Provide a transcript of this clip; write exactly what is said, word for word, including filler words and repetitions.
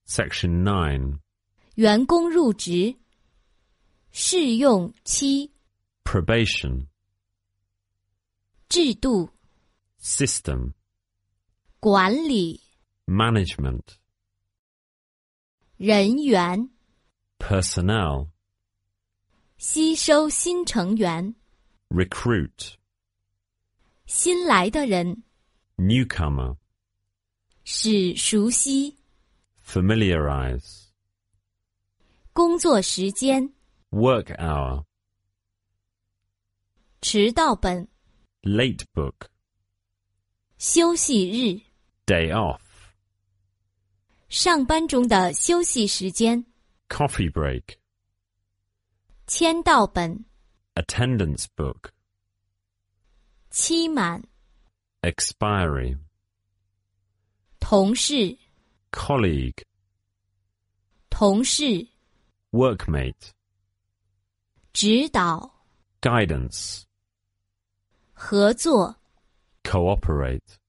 Section nine. 员工入职，试用期， Probation. 制度， System. 管理， Management. 人员， Personnel. 吸收新成员， Recruit. 新来的人， Newcomer. 使熟悉， Familiarize. 工作时间， Work hour. 迟到本， Late book. 休息日， Day off. 上班中的休息时间， Coffee break. 签到本， Attendance book. 期满， Expiry. 同事， Colleague. 同事， Workmate. 指导， Guidance. 合作。 Cooperate.